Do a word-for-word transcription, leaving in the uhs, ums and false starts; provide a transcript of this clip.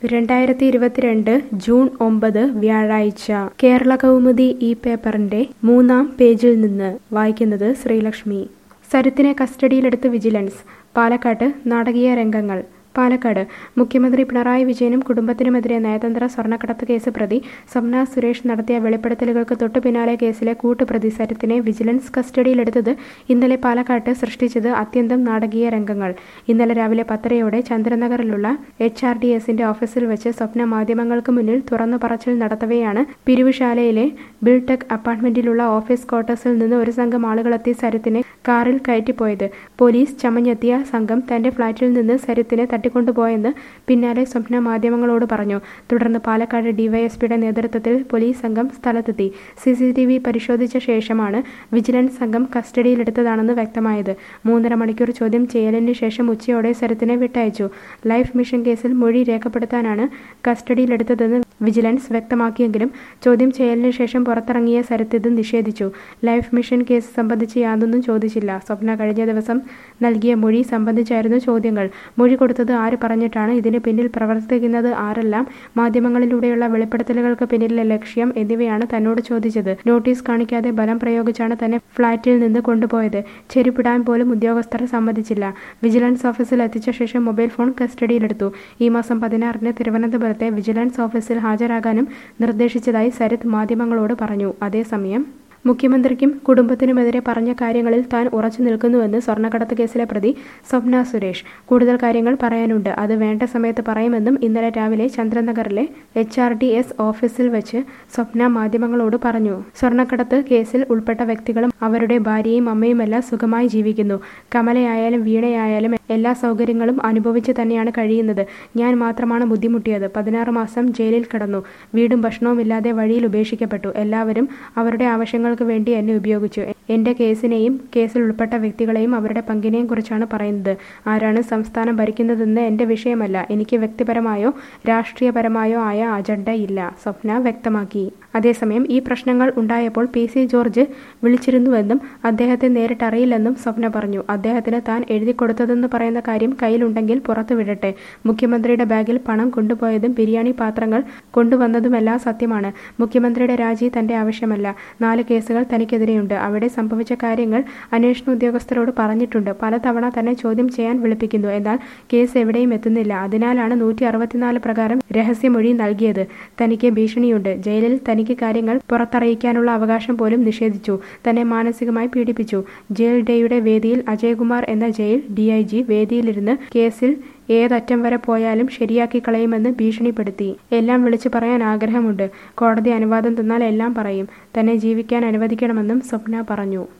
രണ്ടായിരത്തി ഇരുപത്തിരണ്ട് ജൂൺ ഒമ്പത് വ്യാഴാഴ്ച കേരള കൗമുദി ഈ പേപ്പറിന്റെ മൂന്നാം പേജിൽ നിന്ന് വായിക്കുന്നത് ശ്രീലക്ഷ്മി. സരിത്തിനെ കസ്റ്റഡിയിലെടുത്ത് വിജിലൻസ്. പാലക്കാട്ട് നാടകീയ രംഗങ്ങൾ. പാലക്കാട് മുഖ്യമന്ത്രി പിണറായി വിജയനും കുടുംബത്തിനുമെതിരെ നയതന്ത്ര സ്വർണ്ണക്കടത്ത് കേസ് പ്രതി സ്വപ്ന സുരേഷ് നടത്തിയ വെളിപ്പെടുത്തലുകൾക്ക് തൊട്ടു പിന്നാലെ കേസിലെ കൂട്ടുപ്രതി സരിത്തിനെ വിജിലൻസ് കസ്റ്റഡിയിലെടുത്തത് ഇന്നലെ പാലക്കാട്ട് സൃഷ്ടിച്ചത് അത്യന്തം നാടകീയ രംഗങ്ങൾ. ഇന്നലെ രാവിലെ പത്തരയോടെ ചന്ദ്രനഗറിലുള്ള എച്ച് ആർ ഡി എസിന്റെ ഓഫീസിൽ വെച്ച് സ്വപ്ന മാധ്യമങ്ങൾക്ക് മുന്നിൽ തുറന്നു പറച്ചിൽ നടത്തവെയാണ് പിരിവുശാലയിലെ ബിൽടെക് അപ്പാർട്ട്മെന്റിലുള്ള ഓഫീസ് ക്വാർട്ടേഴ്സിൽ നിന്ന് ഒരു സംഘം ആളുകളെത്തി സരിത്തിനെ കാറിൽ കയറ്റിപ്പോയത്. പോലീസ് ചമഞ്ഞെത്തിയ സംഘം തന്റെ ഫ്ളാറ്റിൽ നിന്ന് സരിത്തിനെ തട്ടിക്കൊണ്ടുപോയെന്ന് പിന്നാലെ സ്വപ്ന മാധ്യമങ്ങളോട് പറഞ്ഞു. തുടർന്ന് പാലക്കാട് ഡിവൈഎസ്പിയുടെ നേതൃത്വത്തിൽ പോലീസ് സംഘം സ്ഥലത്തെത്തി. സി സി ടി വി പരിശോധിച്ച ശേഷമാണ് വിജിലൻസ് സംഘം കസ്റ്റഡിയിലെടുത്തതാണെന്ന് വ്യക്തമായത്. മൂന്നര മണിക്കൂർ ചോദ്യം ചെയ്യലിന് ശേഷം ഉച്ചയോടെ സരിത്തിനെ വിട്ടയച്ചു. ലൈഫ് മിഷൻ കേസിൽ മൊഴി രേഖപ്പെടുത്താനാണ് കസ്റ്റഡിയിലെടുത്തതെന്ന് വിജിലൻസ് വ്യക്തമാക്കിയെങ്കിലും ചോദ്യം ചെയ്യലിന് ശേഷം പുറത്തിറങ്ങിയ സരിത്ത് ഇത് നിഷേധിച്ചു. ലൈഫ് മിഷൻ കേസ് സംബന്ധിച്ച് യാതൊന്നും ചോദിച്ചില്ല. സ്വപ്ന കഴിഞ്ഞ ദിവസം നൽകിയ മൊഴി സംബന്ധിച്ചായിരുന്നു ചോദ്യങ്ങൾ. മൊഴി കൊടുത്തത് ആര് പറഞ്ഞിട്ടാണ്, ഇതിന് പിന്നിൽ പ്രവർത്തിക്കുന്നത് ആരെല്ലാം, മാധ്യമങ്ങളിലൂടെയുള്ള വെളിപ്പെടുത്തലുകൾക്ക് പിന്നിലെ ലക്ഷ്യം എന്നിവയാണ് തന്നോട് ചോദിച്ചത്. നോട്ടീസ് കാണിക്കാതെ ബലം പ്രയോഗിച്ചാണ് തന്നെ ഫ്ളാറ്റിൽ നിന്ന് കൊണ്ടുപോയത്. ചെരുപ്പിടാൻ പോലും ഉദ്യോഗസ്ഥർ സമ്മതിച്ചില്ല. വിജിലൻസ് ഓഫീസിൽ എത്തിച്ച ശേഷം മൊബൈൽ ഫോൺ കസ്റ്റഡിയിലെടുത്തു. ഈ മാസം പതിനാറിന് തിരുവനന്തപുരത്തെ വിജിലൻസ് ഓഫീസിൽ ഹാജരാകാനും നിർദ്ദേശിച്ചതായി സരിത്ത് മാധ്യമങ്ങളോട് പറഞ്ഞു. അതേസമയം മുഖ്യമന്ത്രിക്കും കുടുംബത്തിനുമെതിരെ പറഞ്ഞ കാര്യങ്ങളിൽ താൻ ഉറച്ചു നിൽക്കുന്നുവെന്ന് സ്വർണ്ണക്കടത്ത് കേസിലെ പ്രതി സ്വപ്ന സുരേഷ്. കൂടുതൽ കാര്യങ്ങൾ പറയാനുണ്ട്, അത് വേണ്ട സമയത്ത് പറയുമെന്നും ഇന്നലെ രാവിലെ ചന്ദ്രനഗറിലെ എച്ച് ആർ ഡി എസ് ഓഫീസിൽ വെച്ച് സ്വപ്ന മാധ്യമങ്ങളോട് പറഞ്ഞു. സ്വർണ്ണക്കടത്ത് കേസിൽ ഉൾപ്പെട്ട വ്യക്തികളും അവരുടെ ഭാര്യയും അമ്മയുമെല്ലാം സുഖമായി ജീവിക്കുന്നു. കമലയായാലും വീണയായാലും എല്ലാ സൗകര്യങ്ങളും അനുഭവിച്ച് തന്നെയാണ് കഴിയുന്നത്. ഞാൻ മാത്രമാണ് ബുദ്ധിമുട്ടിയത്. പതിനാറ് മാസം ജയിലിൽ കിടന്നു. വീടും ഭക്ഷണവും ഇല്ലാതെ വഴിയിൽ ഉപേക്ഷിക്കപ്പെട്ടു. എല്ലാവരും അവരുടെ ആവശ്യങ്ങൾ വേണ്ടി എന്നെ ഉപയോഗിച്ചു. എന്റെ കേസിനെയും കേസിൽ ഉൾപ്പെട്ട വ്യക്തികളെയും അവരുടെ പങ്കിനെയും കുറിച്ചാണ് പറയുന്നത്. ആരാണ് സംസ്ഥാനം ഭരിക്കുന്നതെന്ന് എന്റെ വിഷയമല്ല. എനിക്ക് വ്യക്തിപരമായോ രാഷ്ട്രീയപരമായോ ആയ അജണ്ട ഇല്ല, സ്വപ്ന വ്യക്തമാക്കി. അതേസമയം ഈ പ്രശ്നങ്ങൾ ഉണ്ടായപ്പോൾ പി സി ജോർജ് വിളിച്ചിരുന്നുവെന്നും അദ്ദേഹത്തെ നേരിട്ടറിയില്ലെന്നും സ്വപ്ന പറഞ്ഞു. അദ്ദേഹത്തിന് താൻ എഴുതിക്കൊടുത്തതെന്ന് പറയുന്ന കാര്യം കയ്യിലുണ്ടെങ്കിൽ പുറത്തുവിടട്ടെ. മുഖ്യമന്ത്രിയുടെ ബാഗിൽ പണം കൊണ്ടുപോയതും ബിരിയാണി പാത്രങ്ങൾ കൊണ്ടുവന്നതുമെല്ലാം സത്യമാണ്. മുഖ്യമന്ത്രിയുടെ രാജി തന്റെ ആവശ്യമല്ല. നാല് കേസുകൾ തനിക്കെതിരെയുണ്ട്. അവിടെ സംഭവിച്ച കാര്യങ്ങൾ അന്വേഷണ ഉദ്യോഗസ്ഥരോട് പറഞ്ഞിട്ടുണ്ട്. പലതവണ തന്നെ ചോദ്യം ചെയ്യാൻ വിളിപ്പിക്കുന്നു. എന്നാൽ കേസ് എവിടെയും എത്തുന്നില്ല. അതിനാലാണ് നൂറ്റി അറുപത്തിനാല് പ്രകാരം രഹസ്യമൊഴി നൽകിയത്. തനിക്ക് ഭീഷണിയുണ്ട്. ജയിലിൽ തനിക്ക് കാര്യങ്ങൾ പുറത്തറിയിക്കാനുള്ള അവകാശം പോലും നിഷേധിച്ചു. തന്നെ മാനസികമായി പീഡിപ്പിച്ചു. ജയിൽ ഡേയുടെ വേദിയിൽ അജയ്കുമാർ എന്ന ജയിൽ ഡി ഐ ജി വേദിയിലിരുന്ന് കേസിൽ ഏതറ്റം വരെ പോയാലും ശരിയാക്കി കളയുമെന്ന് ഭീഷണിപ്പെടുത്തി. എല്ലാം വിളിച്ചു പറയാൻ ആഗ്രഹമുണ്ട്. കോടതി അനുവാദം തന്നാൽ എല്ലാം പറയും. തന്നെ ജീവിക്കാൻ അനുവദിക്കണമെന്നും സ്വപ്ന പറഞ്ഞു.